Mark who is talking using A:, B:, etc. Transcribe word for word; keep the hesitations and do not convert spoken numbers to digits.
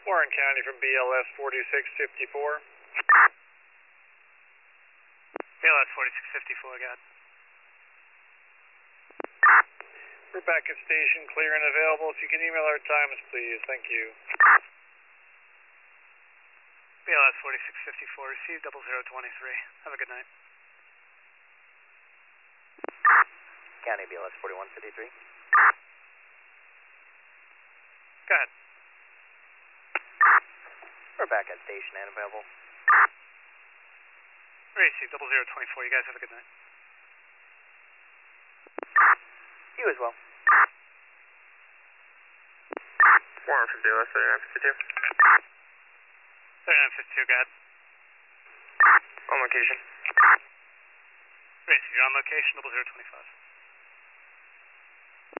A: Warren County from B L S forty-six fifty-four.
B: B L S forty-six fifty-four, got it.
A: We're back at station, clear and available. If you can email our times, please. Thank you.
B: B L S forty-six fifty-four, received double zero twenty-three. Have a good night.
C: County B L S forty-one fifty-three.
B: Go ahead.
C: We're back at station and available.
B: Received double zero twenty-four. You guys have a good night.
C: You as well.
D: Warren from B L S thirty-nine fifty-two.
B: thirty-nine fifty-two, got it.
D: On location.
B: Received, you're on location, double zero twenty-five.